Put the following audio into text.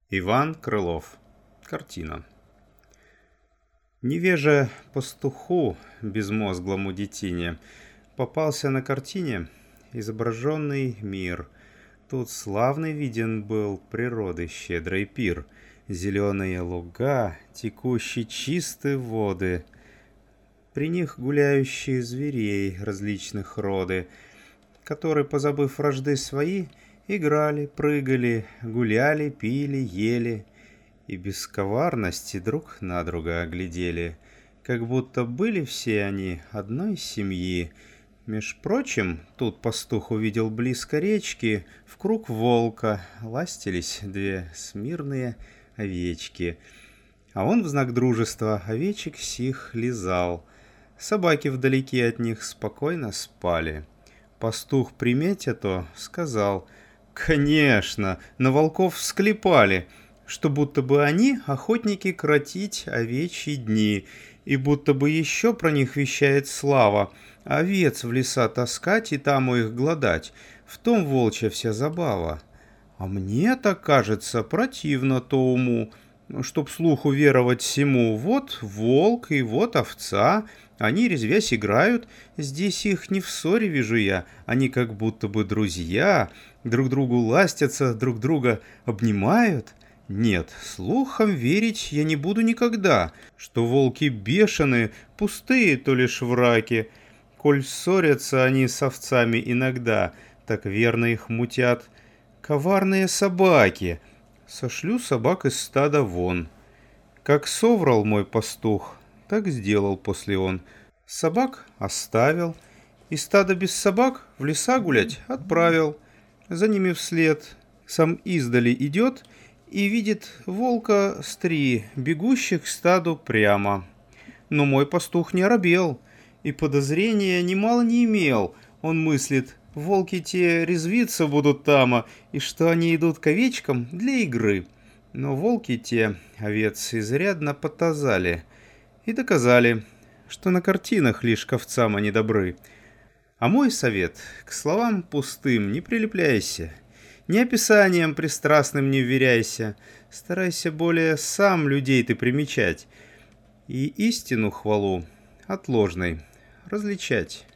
Иван Крылов. Картина. Невеже пастуху, безмозглому детине, попался на картине изображенный мир. Тут славный виден был природы щедрый пир. Зеленые луга, текущие чистые воды, при них гуляющие зверей различных роды, которые, позабыв вражды свои, играли, прыгали, гуляли, пили, ели и без коварности друг на друга глядели, как будто были все они одной семьи. Меж прочим, тут пастух увидел близко речки, в круг волка ластились две смирные овечки. А он в знак дружества овечек сих лизал. Собаки вдалеке от них спокойно спали. Пастух, приметя то, сказал: «Конечно, на волков всклепали, что будто бы они охотники кротить овечьи дни, и будто бы еще про них вещает слава, овец в леса таскать и там у их глодать, в том волчья вся забава. А мне так кажется противно то уму, чтоб слуху веровать всему. Вот волк и вот овца, они, резвясь, играют, здесь их не в ссоре вижу я, они как будто бы друзья, друг другу ластятся, друг друга обнимают. Нет, слухам верить я не буду никогда, что волки бешеные, пустые то лишь враки. Коль ссорятся они с овцами иногда, так верно их мутят коварные собаки. Сошлю собак из стада вон. Как соврал мой пастух, так сделал после он. Собак оставил, и стадо без собак в леса гулять отправил. За ними вслед сам издали идет и видит волка с три, бегущих к стаду прямо. Но мой пастух не оробел и подозрения немало не имел. Он мыслит: волки те резвиться будут тама, и что они идут к овечкам для игры. Но волки те овец изрядно потазали и доказали, что на картинах лишь к овцам они добры. А мой совет: к словам пустым не прилепляйся, ни описанием пристрастным не вверяйся, старайся более сам людей ты примечать и истину хвалу от ложной различать.